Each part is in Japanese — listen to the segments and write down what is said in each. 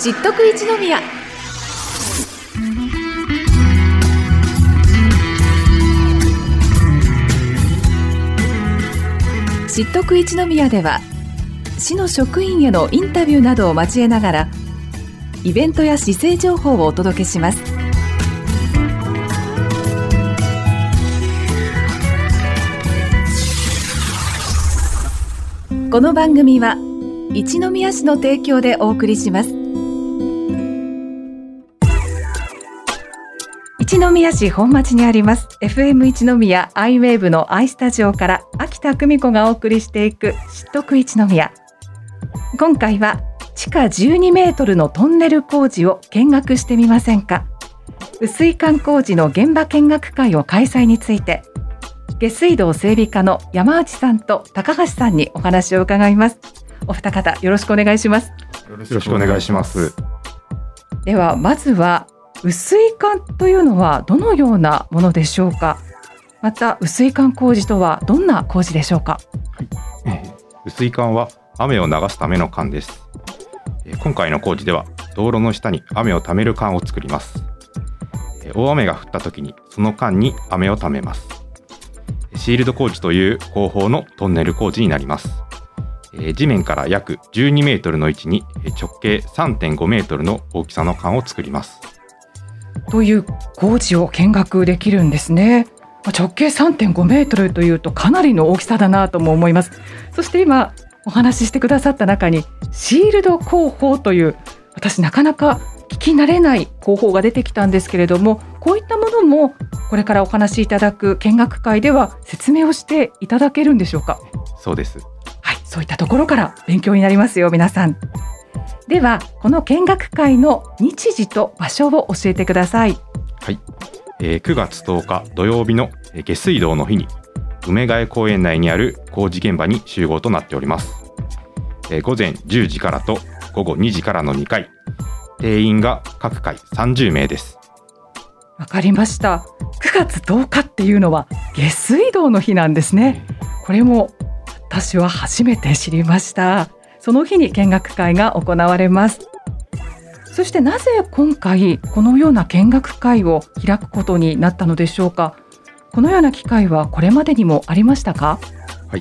知っとく一宮。知っとく一宮では、市の職員へのインタビューなどを交えながらイベントや市政情報をお届けします。この番組は一宮市の提供でお送りします。一宮市本町にあります FM 一宮アイウェーブのアイスタジオから秋田久美子がお送りしていく知っとく一宮。今回は地下12メートルのトンネル工事を見学してみませんか。雨水管工事の現場見学会を開催について、下水道整備課の山内さんと高橋さんにお話を伺います。お二方よろしくお願いします。 よろしくお願いします。 ではまずは雨水管というのはどのようなものでしょうか。また雨水管工事とはどんな工事でしょうか。 雨水管は雨を流すための管です。今回の工事では道路の下に雨をためる管を作ります。大雨が降った時にその間に雨をためます。シールド工事という工法のトンネル工事になります。地面から約12メートルの位置に直径 3.5 メートルの大きさの管を作ります。 という工事を見学できるんですね。直径 3.5 メートルというとかなりの大きさだなとも思います。そして今お話ししてくださった中にシールド工法という、私なかなか聞き慣れない工法が出てきたんですけれども、こういったものもこれからお話しいただく見学会では説明をしていただけるんでしょうか。 そうです。 はい、そういったところから勉強になりますよ皆さん。ではこの見学会の日時と場所を教えてください。 はい、9月10日土曜日の下水道の日に梅ヶ枝公園内にある工事現場に集合となっております。午前10時からと午後2時からの2回、定員が各回30名です。 わかりました。9月10日っていうのは下水道の日なんですね。これも私は初めて知りました。その日に見学会が行われます。そしてなぜ今回このような見学会を開くことになったのでしょうか。このような機会はこれまでにもありましたか。 はい、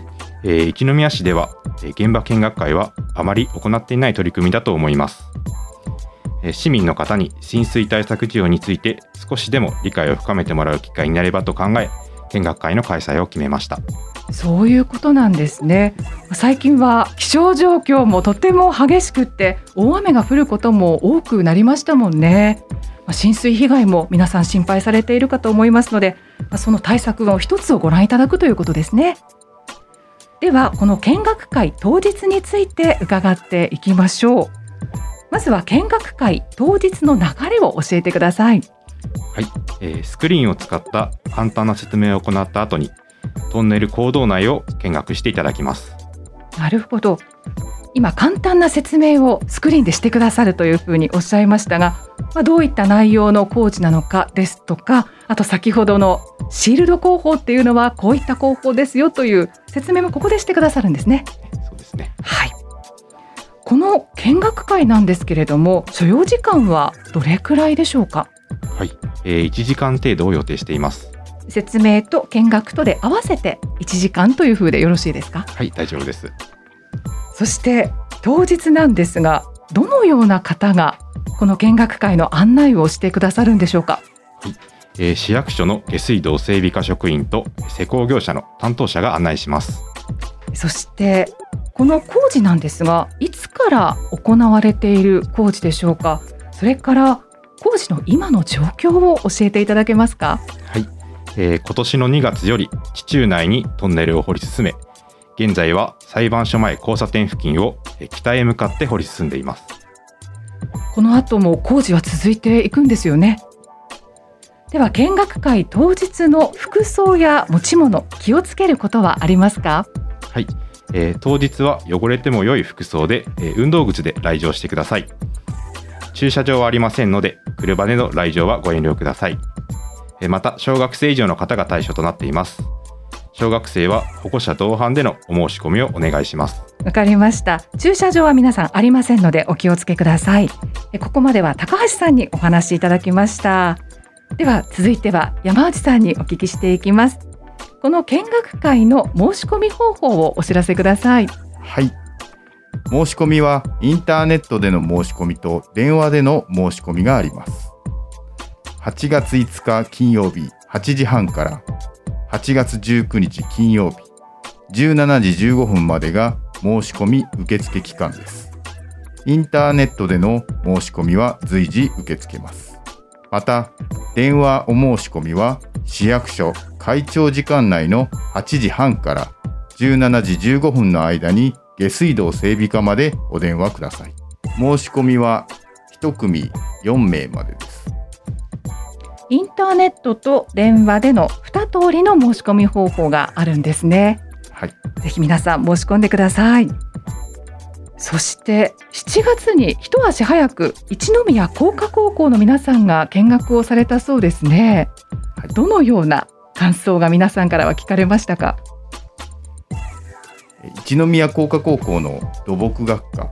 一宮市では現場見学会はあまり行っていない取り組みだと思います。市民の方に浸水対策事業について少しでも理解を深めてもらう機会になればと考え、見学会の開催を決めました。 そういうことなんですね。最近は気象状況もとても激しくって大雨が降ることも多くなりましたもんね。浸水被害も皆さん心配されているかと思いますので、その対策の一つをご覧いただくということですね。ではこの見学会当日について伺っていきましょう。まずは見学会当日の流れを教えてください。 はい、スクリーンを使った簡単な説明を行った後にトンネル坑道内を見学していただきます。 なるほど。今簡単な説明をスクリーンでしてくださるというふうにおっしゃいましたが、どういった内容の工事なのかですとか、あと先ほどのシールド工法っていうのはこういった工法ですよという説明もここでしてくださるんですね。 そうですね。 はい。この見学会なんですけれども、所要時間はどれくらいでしょうか。 はい、1時間程度を予定しています。 説明と見学とで合わせて1時間というふうでよろしいですか。 はい、大丈夫です。 そして当日なんですが、どのような方がこの見学会の案内をしてくださるんでしょうか。 はい、市役所の下水道整備課職員と施工業者の担当者が案内します。 そしてこの工事なんですが、いつから行われている工事でしょうか。それから工事の今の状況を教えていただけますか。 はい、今年の2月より地中内にトンネルを掘り進め、現在は裁判所前交差点付近を北へ向かって掘り進んでいます。 この後も工事は続いていくんですよね。では見学会当日の服装や持ち物、気をつけることはありますか。 はい、当日は汚れても良い服装で、運動靴で来場してください。駐車場はありませんので車での来場はご遠慮ください。また小学生以上の方が対象となっています。 小学生は保護者同伴でのお申し込みをお願いします。 わかりました。駐車場は皆さんありませんのでお気をつけください。ここまでは高橋さんにお話しいただきました。では続いては山内さんにお聞きしていきます。この見学会の申し込み方法をお知らせください。 はい。申し込みはインターネットでの申し込みと電話での申し込みがあります。8月5日金曜日8時半から8月19日金曜日17時15分までが申し込み受付期間です。インターネットでの申し込みは随時受け付けます。また、電話お申し込みは市役所開庁時間内の8時半から17時15分の間に下水道整備課までお電話ください。申し込みは1組4名までです。 インターネットと電話での2通りの申し込み方法があるんですね。 はい。 ぜひ皆さん申し込んでください。そして7月に一足早く一宮工科高校の皆さんが見学をされたそうですね。はい、どのような感想が皆さんからは聞かれましたか？ 一宮工科高校の土木学科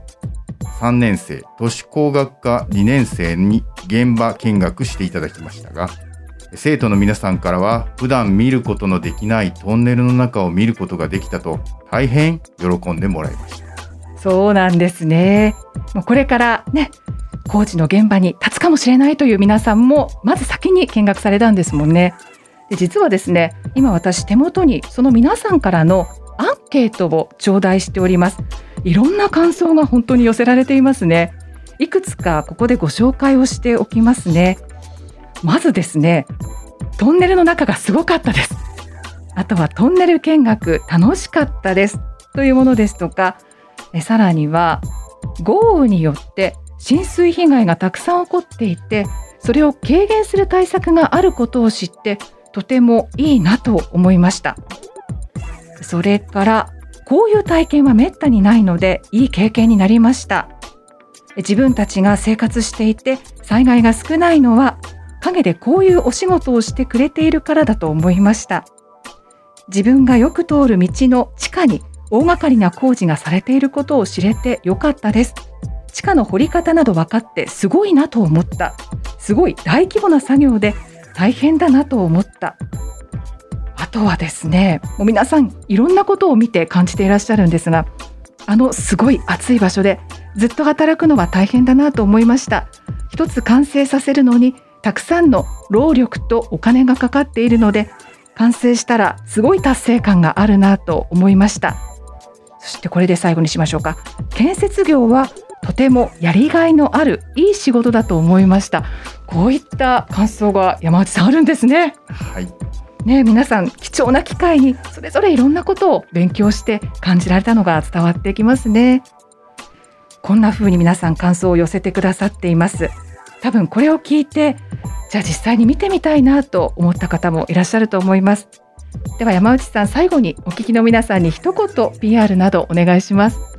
3年生、都市工学科2年生に現場見学していただきましたが、生徒の皆さんからは普段見ることのできないトンネルの中を見ることができたと大変喜んでもらいました。 そうなんですね。もうこれからね、工事の現場に立つかもしれないという皆さんもまず先に見学されたんですもんね。で、実はですね、今私手元にその皆さんからのアンケートを頂戴しております。いろんな感想が本当に寄せられていますね。いくつかここでご紹介をしておきますね。まずですね、トンネルの中がすごかったです。あとはトンネル見学楽しかったですというものですとか、さらには豪雨によって浸水被害がたくさん起こっていて、それを軽減する対策があることを知ってとてもいいなと思いました。それからこういう体験はめったにないのでいい経験になりました。自分たちが生活していて災害が少ないのは陰でこういうお仕事をしてくれているからだと思いました。自分がよく通る道の地下に大掛かりな工事がされていることを知れてよかったです。地下の掘り方など分かってすごいなと思った。すごい大規模な作業で大変だなと思った。あとはですね、もう皆さんいろんなことを見て感じていらっしゃるんですが、すごい暑い場所でずっと働くのは大変だなと思いました。一つ完成させるのにたくさんの労力とお金がかかっているので、完成したらすごい達成感があるなと思いました。そしてこれで最後にしましょうか。建設業はとてもやりがいのあるいい仕事だと思いました。こういった感想が山内さんあるんですね。 はい。 ね、皆さん貴重な機会にそれぞれいろんなことを勉強して感じられたのが伝わってきますね。こんな風に皆さん感想を寄せてくださっています。多分これを聞いて、じゃあ実際に見てみたいなと思った方もいらっしゃると思います。では山内さん、最後にお聞きの皆さんに一言 PR などお願いします。はい、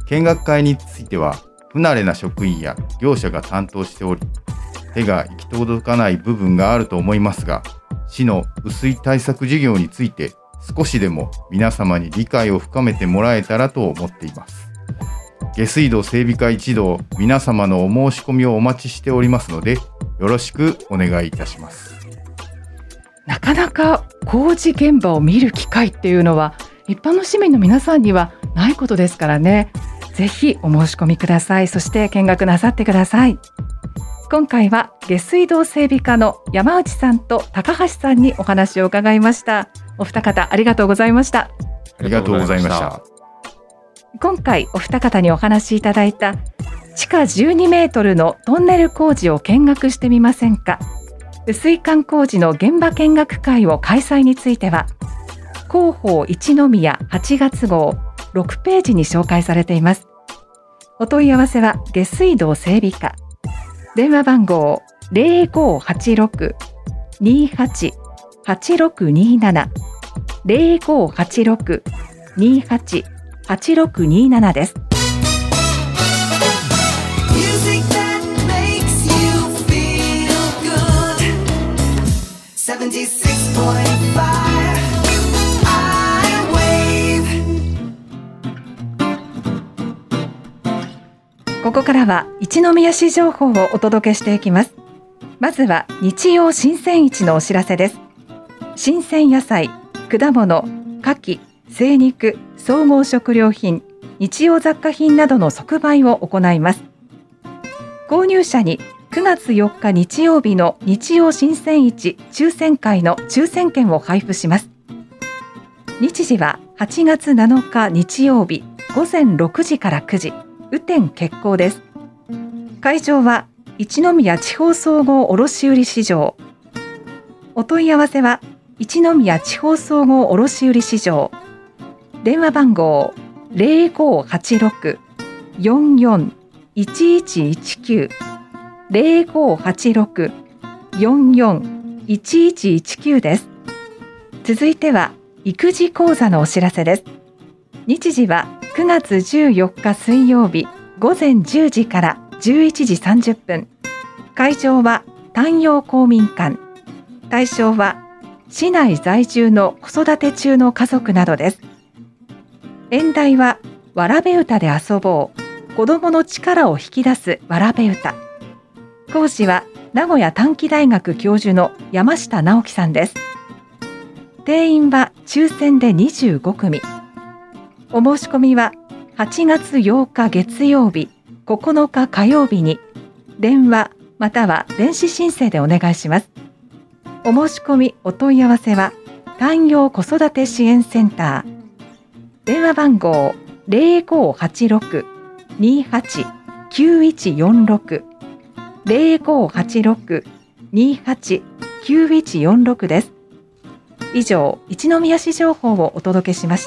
見学会については不慣れな職員や業者が担当しており、手が行き届かない部分があると思いますが、市の雨水対策事業について少しでも皆様に理解を深めてもらえたらと思っています。下水道整備課一同、皆様のお申し込みをお待ちしておりますので、よろしくお願いいたします。 なかなか工事現場を見る機会っていうのは一般の市民の皆さんにはないことですからね。ぜひお申し込みください。そして見学なさってください。今回は下水道整備課の山内さんと高橋さんにお話を伺いました。お二方ありがとうございました。 ありがとうございました。 今回お二方にお話しいただいた地下12メートルのトンネル工事を見学してみませんか。雨水管工事の現場見学会を開催については広報一宮8月号6ページに紹介されています。お問い合わせは下水道整備課、電話番号 0586-28-8627 0586-28-8627 です。 76.5 ここからは一宮市情報をお届けしていきます。まずは日曜新鮮市のお知らせです。新鮮野菜、果物、牡蠣、精肉、総合食料品、日用雑貨品などの即売を行います。購入者に9月4日日曜日の日曜新鮮市抽選会の抽選券を配布します。日時は8月7日日曜日午前6時から9時、雨天決行です。会場は一宮地方総合卸売市場。お問い合わせは一宮地方総合卸売市場。電話番号 0586-44-1119 0586-44-1119 です。続いては育児講座のお知らせです。日時は9月14日水曜日午前10時から11時30分。会場は丹陽公民館。対象は市内在住の子育て中の家族などです。演題はわらべ歌で遊ぼう、子どもの力を引き出すわらべ歌。講師は名古屋短期大学教授の山下直樹さんです。定員は抽選で25組。お申し込みは8月8日月曜日、9日火曜日に電話または電子申請でお願いします。お申し込みお問い合わせは丹陽子育て支援センター。電話番号 0586-289146 0586-289146 です。以上、一宮市情報をお届けしました。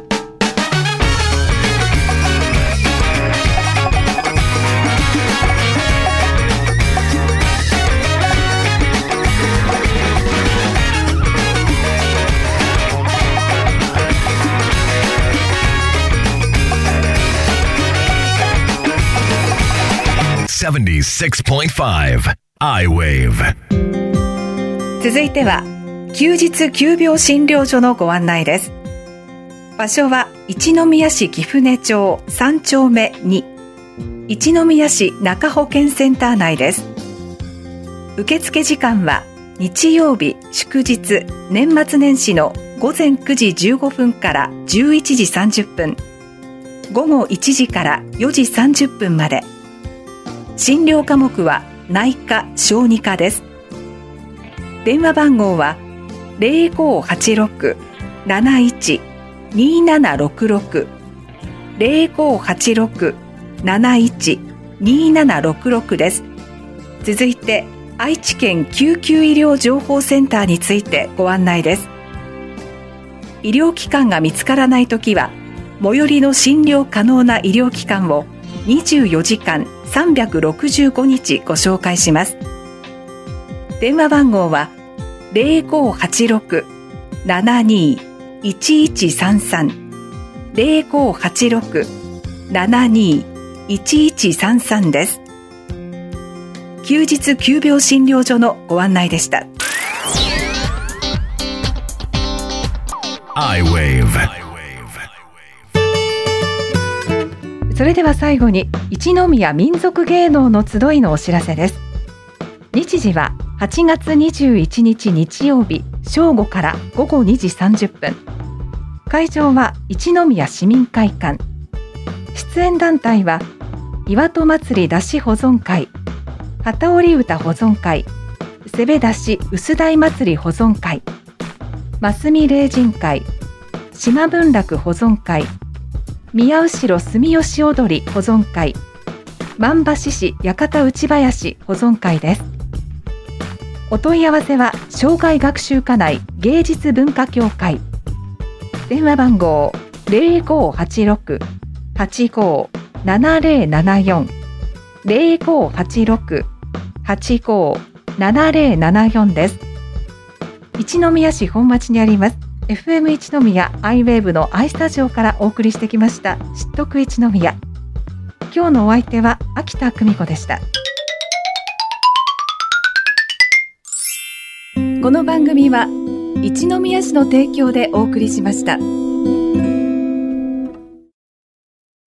76.5 I-Wave。 続いては休日急病診療所のご案内です。場所は一宮市貴船町3丁目2、一宮市中保健センター内です。受付時間は日曜日祝日年末年始の午前9時15分から11時30分、午後1時から4時30分まで。診療科目は内科・小児科です。電話番号は 0586-71-2766 0586-71-2766 です。続いて愛知県救急医療情報センターについてご案内です。医療機関が見つからないときは最寄りの診療可能な医療機関を24時間365日ご紹介します。電話番号は 0586-72-1133 0586-72-1133 です。休日急病診療所のご案内でした。 I-Wave。 それでは最後に一宮民族芸能の集いのお知らせです。日時は8月21日日曜日正午から午後2時30分。会場は一宮市民会館。出演団体は岩戸祭り出し保存会、機織歌保存会、せべ出し臼台祭り保存会、ますみ霊人会、島文楽保存会、宮後住吉踊り保存会、万橋市館内林保存会です。お問い合わせは障害学習課内芸術文化協会。電話番号 0586-857074 0586-857074 です。一宮市本町にありますFM 一宮 I-Wave の I スタジオからお送りしてきました知っとく一宮。今日のお相手は秋田久美子でした。この番組は一宮市の提供でお送りしました。